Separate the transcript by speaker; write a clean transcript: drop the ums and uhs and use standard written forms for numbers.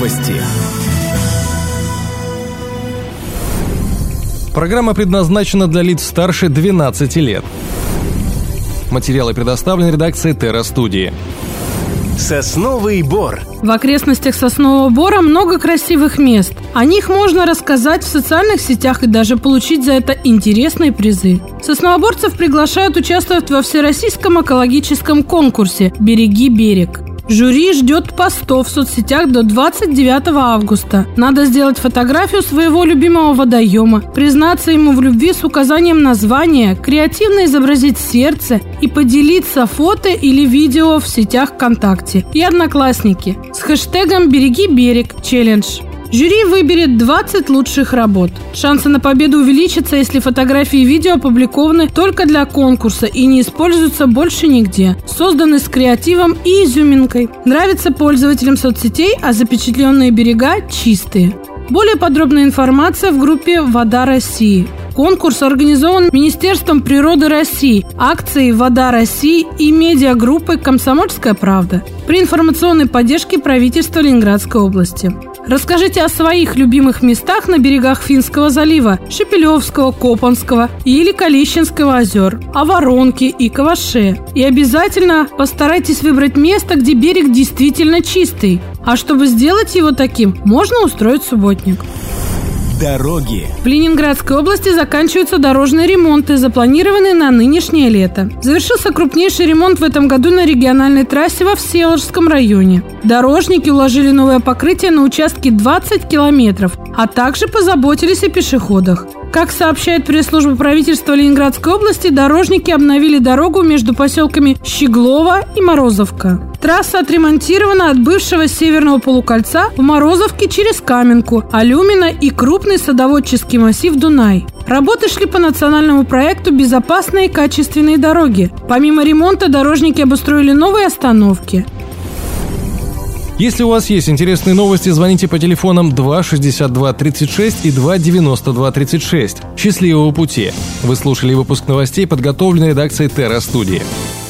Speaker 1: Новости.
Speaker 2: Программа предназначена для лиц старше 12 лет. Материалы предоставлены редакцией Терра-студии.
Speaker 1: Сосновый Бор.
Speaker 3: В окрестностях Соснового Бора много красивых мест. О них можно рассказать в социальных сетях и даже получить за это интересные призы. Сосновоборцев приглашают участвовать во всероссийском экологическом конкурсе «Береги берег». Жюри ждет постов в соцсетях до 29 августа. Надо сделать фотографию своего любимого водоема, признаться ему в любви с указанием названия, креативно изобразить сердце и поделиться фото или видео в сетях ВКонтакте и Одноклассники с хэштегом «Береги берег челлендж». Жюри выберет 20 лучших работ. Шансы на победу увеличатся, если фотографии и видео опубликованы только для конкурса и не используются больше нигде. Созданы с креативом и изюминкой. Нравится пользователям соцсетей, а запечатленные берега чистые. Более подробная информация в группе «Вода России». Конкурс организован Министерством природы России, акцией «Вода России» и медиагруппой «Комсомольская правда» при информационной поддержке правительства Ленинградской области. Расскажите о своих любимых местах на берегах Финского залива, Шепелевского, Копанского или Калищинского озер, о Воронке и Каваше. И обязательно постарайтесь выбрать место, где берег действительно чистый. А чтобы сделать его таким, можно устроить субботник.
Speaker 1: Дороги.
Speaker 3: В Ленинградской области заканчиваются дорожные ремонты, запланированные на нынешнее лето. Завершился крупнейший ремонт в этом году на региональной трассе во Всеволожском районе. Дорожники уложили новое покрытие на участке 20 километров, а также позаботились о пешеходах. Как сообщает пресс-служба правительства Ленинградской области, дорожники обновили дорогу между поселками Щеглово и Морозовка. Трасса отремонтирована от бывшего северного полукольца в Морозовке через Каменку, Алюмина и крупный садоводческий массив Дунай. Работы шли по национальному проекту «Безопасные и качественные дороги». Помимо ремонта, дорожники обустроили новые остановки.
Speaker 2: Если у вас есть интересные новости, звоните по телефонам 262-36 и 292-36. Счастливого пути! Вы слушали выпуск новостей, подготовленный редакцией Терра-студии.